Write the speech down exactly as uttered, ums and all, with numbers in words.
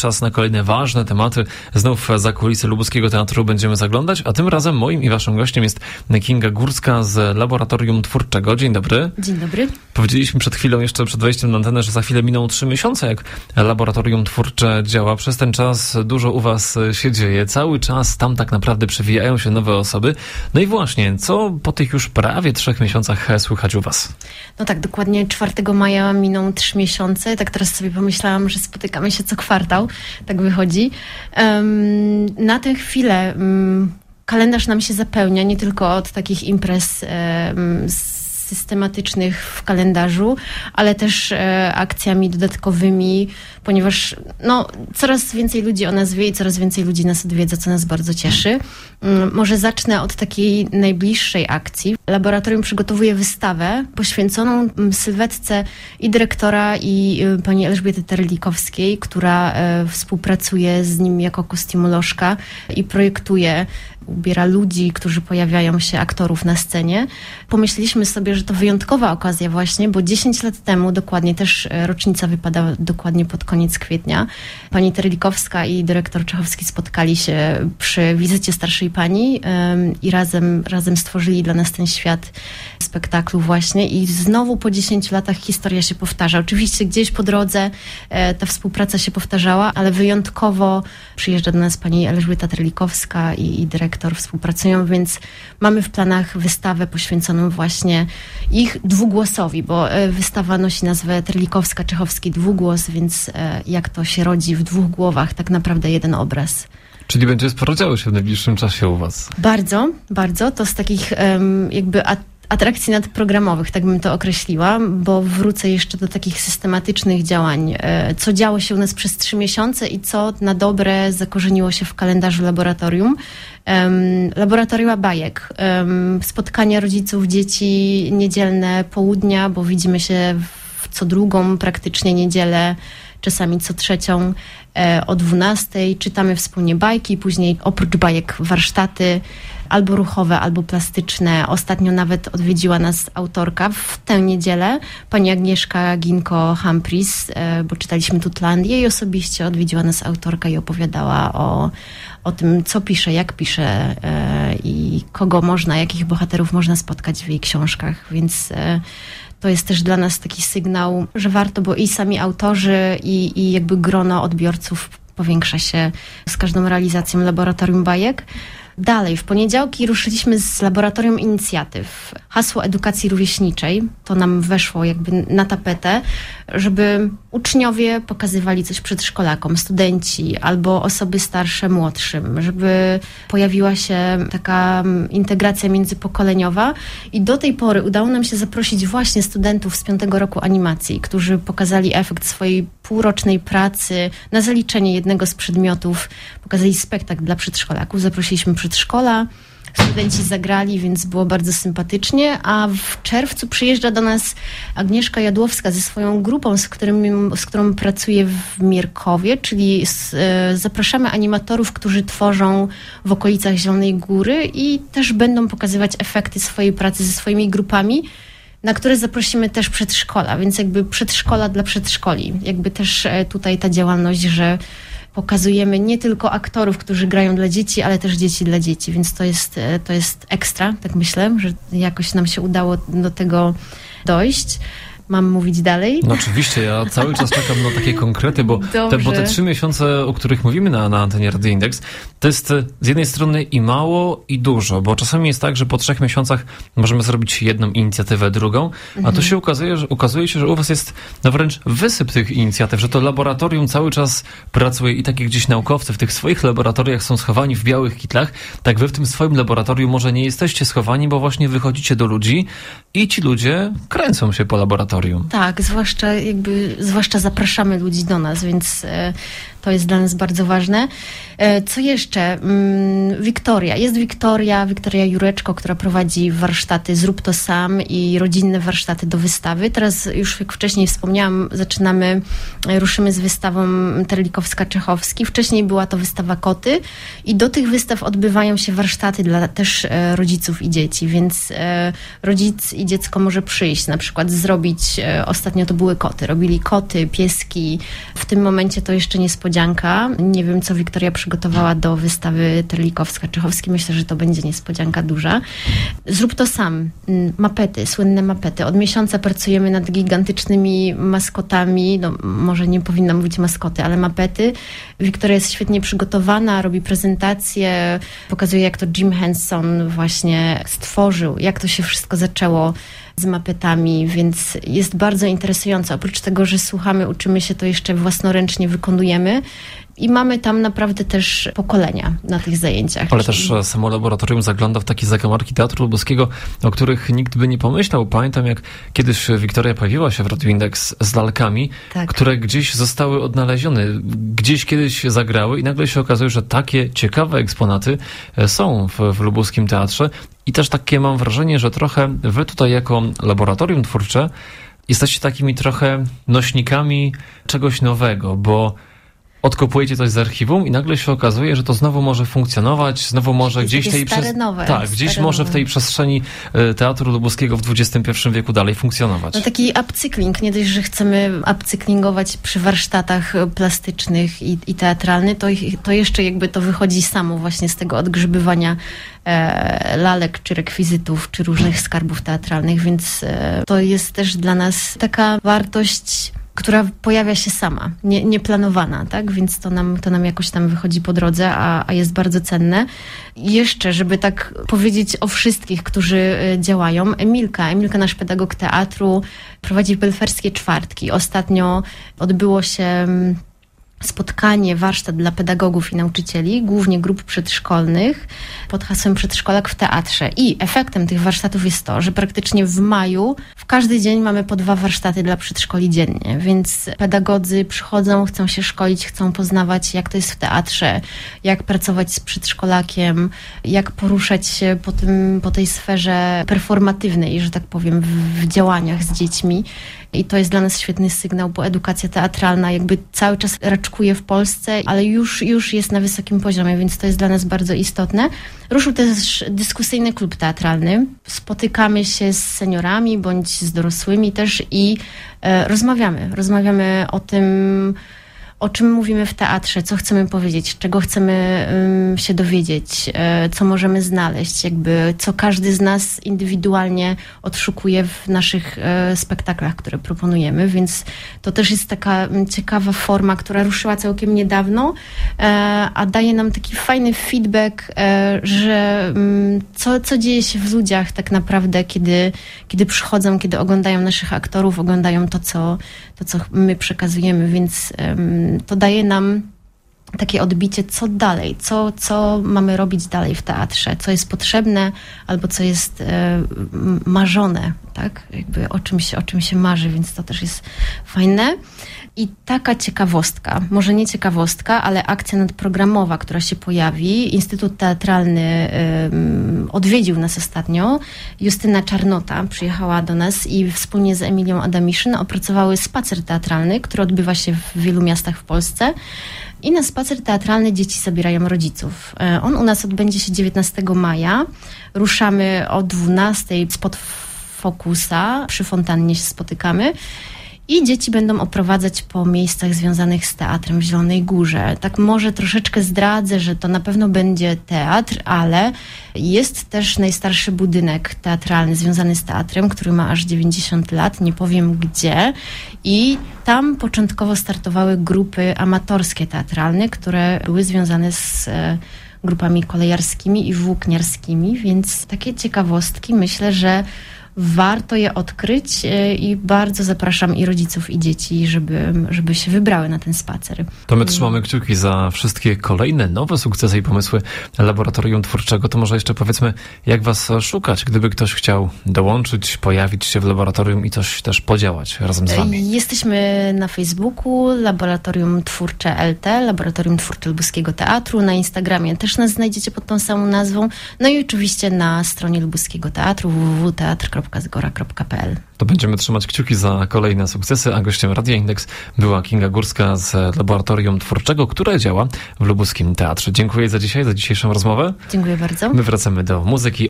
czas na kolejne ważne tematy. Znów za kulisy Lubuskiego Teatru będziemy zaglądać, a tym razem moim i waszym gościem jest Kinga Górska z Laboratorium Twórczego. Dzień dobry. Dzień dobry. Powiedzieliśmy przed chwilą, jeszcze przed wejściem na antenę, że za chwilę miną trzy miesiące, jak Laboratorium Twórcze działa. Przez ten czas dużo u was się dzieje. Cały czas tam tak naprawdę przewijają się nowe osoby. No i właśnie, co po tych już prawie trzech miesiącach słychać u was? No tak, dokładnie czwartego maja miną trzy miesiące. Tak teraz sobie pomyślałam, że spotykamy się co kwartał. Tak wychodzi. Um, na tę chwilę um, kalendarz nam się zapełnia nie tylko od takich imprez um, systematycznych w kalendarzu, ale też e, akcjami dodatkowymi, ponieważ no, coraz więcej ludzi o nas wie i coraz więcej ludzi nas odwiedza, co nas bardzo cieszy. Um, może zacznę od takiej najbliższej akcji. Laboratorium przygotowuje wystawę poświęconą sylwetce i dyrektora, i y, pani Elżbiety Terlikowskiej, która y, współpracuje z nim jako kostiumolożka i projektuje, ubiera ludzi, którzy pojawiają się, aktorów na scenie. Pomyśleliśmy sobie, że to wyjątkowa okazja właśnie, bo dziesięć lat temu, dokładnie też rocznica wypada dokładnie pod koniec kwietnia, pani Terlikowska i dyrektor Czechowski spotkali się przy wizycie starszej pani ym, i razem, razem stworzyli dla nas ten świat spektaklu właśnie i znowu po dziesięciu latach historia się powtarza. Oczywiście gdzieś po drodze e, ta współpraca się powtarzała, ale wyjątkowo przyjeżdża do nas pani Elżbieta Terlikowska i, i dyrektor współpracują, więc mamy w planach wystawę poświęconą właśnie ich dwugłosowi, bo e, wystawa nosi nazwę Terlikowska-Czechowski dwugłos, więc e, jak to się rodzi w dwóch głowach, tak naprawdę jeden obraz. Czyli będzie sporo działo się w najbliższym czasie u was. Bardzo, bardzo. To z takich um, jakby at- atrakcji nadprogramowych, tak bym to określiła, bo wrócę jeszcze do takich systematycznych działań, e, co działo się u nas przez trzy miesiące i co na dobre zakorzeniło się w kalendarzu laboratorium. Um, laboratorium bajek, um, spotkania rodziców, dzieci, niedzielne południa, bo widzimy się w co drugą praktycznie niedzielę, czasami co trzecią e, o dwunastej. Czytamy wspólnie bajki, później oprócz bajek warsztaty albo ruchowe, albo plastyczne. Ostatnio nawet odwiedziła nas autorka w tę niedzielę, pani Agnieszka Ginko-Humphries, e, bo czytaliśmy Tutlandię i osobiście odwiedziła nas autorka i opowiadała o, o tym, co pisze, jak pisze e, i kogo można, jakich bohaterów można spotkać w jej książkach, więc e, to jest też dla nas taki sygnał, że warto, bo i sami autorzy, i, i jakby grono odbiorców powiększa się z każdą realizacją Laboratorium Bajek. Dalej, w poniedziałki ruszyliśmy z Laboratorium Inicjatyw. Hasło edukacji rówieśniczej, to nam weszło jakby na tapetę, żeby uczniowie pokazywali coś przedszkolakom, studenci albo osoby starsze młodszym, żeby pojawiła się taka integracja międzypokoleniowa i do tej pory udało nam się zaprosić właśnie studentów z piątego roku animacji, którzy pokazali efekt swojej półrocznej pracy na zaliczenie jednego z przedmiotów, pokazali spektakl dla przedszkolaków, zaprosiliśmy przedszkola, studenci zagrali, więc było bardzo sympatycznie, a w czerwcu przyjeżdża do nas Agnieszka Jadłowska ze swoją grupą, z, którym, z którą pracuje w Mierkowie, czyli z, e, zapraszamy animatorów, którzy tworzą w okolicach Zielonej Góry i też będą pokazywać efekty swojej pracy ze swoimi grupami, na które zaprosimy też przedszkola, więc jakby przedszkola dla przedszkoli. Jakby też e, tutaj ta działalność, że pokazujemy nie tylko aktorów, którzy grają dla dzieci, ale też dzieci dla dzieci, więc to jest, to jest ekstra, tak myślę, że jakoś nam się udało do tego dojść. Mam mówić dalej? No oczywiście, ja cały czas czekam na takie konkrety, bo te, bo te trzy miesiące, o których mówimy na, na antenie Radia Indeks, to jest z jednej strony i mało, i dużo, bo czasami jest tak, że po trzech miesiącach możemy zrobić jedną inicjatywę, drugą, a mhm. tu się ukazuje, że, ukazuje się, że u was jest no wręcz wysyp tych inicjatyw, że to laboratorium cały czas pracuje i tak jak gdzieś naukowcy w tych swoich laboratoriach są schowani w białych kitlach, tak wy w tym swoim laboratorium może nie jesteście schowani, bo właśnie wychodzicie do ludzi i ci ludzie kręcą się po laboratorium. Tak, zwłaszcza jakby, zwłaszcza zapraszamy ludzi do nas, więc e, to jest dla nas bardzo ważne. E, co jeszcze? Mm, Wiktoria. Jest Wiktoria, Wiktoria Jureczko, która prowadzi warsztaty Zrób to sam i rodzinne warsztaty do wystawy. Teraz już jak wcześniej wspomniałam, zaczynamy, ruszymy z wystawą Terlikowska-Czechowski. Wcześniej była to wystawa Koty i do tych wystaw odbywają się warsztaty dla też e, rodziców i dzieci, więc e, rodzic i dziecko może przyjść, na przykład zrobić, e, ostatnio to były koty, robili koty, pieski. W tym momencie to jeszcze niespodzianka niespodzianka. Nie wiem, co Wiktoria przygotowała do wystawy Terlikowska-Czechowski. Myślę, że to będzie niespodzianka duża. Zrób to sam. Mapety, słynne mapety. Od miesiąca pracujemy nad gigantycznymi maskotami. No, może nie powinna mówić maskoty, ale mapety. Wiktoria jest świetnie przygotowana, robi prezentacje, pokazuje, jak to Jim Henson właśnie stworzył, jak to się wszystko zaczęło z mapetami, więc jest bardzo interesujące. Oprócz tego, że słuchamy, uczymy się, to jeszcze własnoręcznie wykonujemy i mamy tam naprawdę też pokolenia na tych zajęciach. Ale też samo laboratorium zagląda w takie zakamarki Teatru Lubuskiego, o których nikt by nie pomyślał. Pamiętam, jak kiedyś Wiktoria pojawiła się w Radio Indeks z lalkami, tak, które gdzieś zostały odnalezione, gdzieś kiedyś zagrały i nagle się okazuje, że takie ciekawe eksponaty są w, w lubuskim teatrze. I też takie mam wrażenie, że trochę wy tutaj jako laboratorium twórcze jesteście takimi trochę nośnikami czegoś nowego, bo odkopujecie coś z archiwum i nagle się okazuje, że to znowu może funkcjonować, znowu może jest gdzieś tej przez... nowe, tak, gdzieś może nowe. W tej przestrzeni Teatru Lubuskiego w dwudziestym pierwszym wieku dalej funkcjonować. No taki upcykling, nie dość, że chcemy upcyklingować przy warsztatach plastycznych i, i teatralnych, to, to jeszcze jakby to wychodzi samo właśnie z tego odgrzybywania e, lalek, czy rekwizytów, czy różnych skarbów teatralnych, więc e, to jest też dla nas taka wartość, która pojawia się sama, nie, nieplanowana, tak? Więc to nam, to nam jakoś tam wychodzi po drodze, a, a jest bardzo cenne. I jeszcze, żeby tak powiedzieć o wszystkich, którzy działają, Emilka, Emilka, nasz pedagog teatru, prowadzi belferskie czwartki. Ostatnio odbyło się spotkanie, warsztat dla pedagogów i nauczycieli, głównie grup przedszkolnych, pod hasłem Przedszkolak w teatrze. I efektem tych warsztatów jest to, że praktycznie w maju w każdy dzień mamy po dwa warsztaty dla przedszkoli dziennie, więc pedagodzy przychodzą, chcą się szkolić, chcą poznawać, jak to jest w teatrze, jak pracować z przedszkolakiem, jak poruszać się po, tym, po tej sferze performatywnej, że tak powiem, w, w działaniach z dziećmi. I to jest dla nas świetny sygnał, bo edukacja teatralna jakby cały czas raczkuje w Polsce, ale już, już jest na wysokim poziomie, więc to jest dla nas bardzo istotne. Ruszył też dyskusyjny klub teatralny. Spotykamy się z seniorami bądź z dorosłymi też i e, rozmawiamy. Rozmawiamy o tym, o czym mówimy w teatrze, co chcemy powiedzieć, czego chcemy um, się dowiedzieć, e, co możemy znaleźć, jakby co każdy z nas indywidualnie odszukuje w naszych e, spektaklach, które proponujemy, więc to też jest taka um, ciekawa forma, która ruszyła całkiem niedawno, e, a daje nam taki fajny feedback, e, że um, co, co dzieje się w ludziach tak naprawdę, kiedy, kiedy przychodzą, kiedy oglądają naszych aktorów, oglądają to, co, to, co my przekazujemy, więc um, to daje nam takie odbicie, co dalej, co, co mamy robić dalej w teatrze, co jest potrzebne albo co jest e, marzone, tak? Jakby o czym się, o czym się marzy, więc to też jest fajne. I taka ciekawostka, może nie ciekawostka, ale akcja nadprogramowa, która się pojawi. Instytut Teatralny um, odwiedził nas ostatnio. Justyna Czarnota przyjechała do nas i wspólnie z Emilią Adamiszyn opracowały spacer teatralny, który odbywa się w wielu miastach w Polsce. I na spacer teatralny dzieci zabierają rodziców. On u nas odbędzie się dziewiętnastego maja. Ruszamy o dwunastej spod Fokusa. Przy fontannie się spotykamy. I dzieci będą oprowadzać po miejscach związanych z teatrem w Zielonej Górze. Tak może troszeczkę zdradzę, że to na pewno będzie teatr, ale jest też najstarszy budynek teatralny związany z teatrem, który ma aż dziewięćdziesiąt lat, nie powiem gdzie. I tam początkowo startowały grupy amatorskie teatralne, które były związane z grupami kolejarskimi i włókniarskimi, więc takie ciekawostki myślę, że warto je odkryć i bardzo zapraszam i rodziców, i dzieci, żeby, żeby się wybrały na ten spacer. To my trzymamy kciuki za wszystkie kolejne nowe sukcesy i pomysły Laboratorium Twórczego. To może jeszcze powiedzmy, jak was szukać, gdyby ktoś chciał dołączyć, pojawić się w laboratorium i coś też podziałać razem z wami. Jesteśmy na Facebooku, Laboratorium Twórcze L T, Laboratorium Twórcze Lubuskiego Teatru. Na Instagramie też nas znajdziecie pod tą samą nazwą. No i oczywiście na stronie Lubuskiego Teatru w w w kropka teatr kropka zgora kropka p l. To będziemy trzymać kciuki za kolejne sukcesy, a gościem Radia Indeks była Kinga Górska z Laboratorium Twórczego, które działa w Lubuskim Teatrze. Dziękuję za dzisiaj, za dzisiejszą rozmowę. Dziękuję bardzo. My wracamy do muzyki.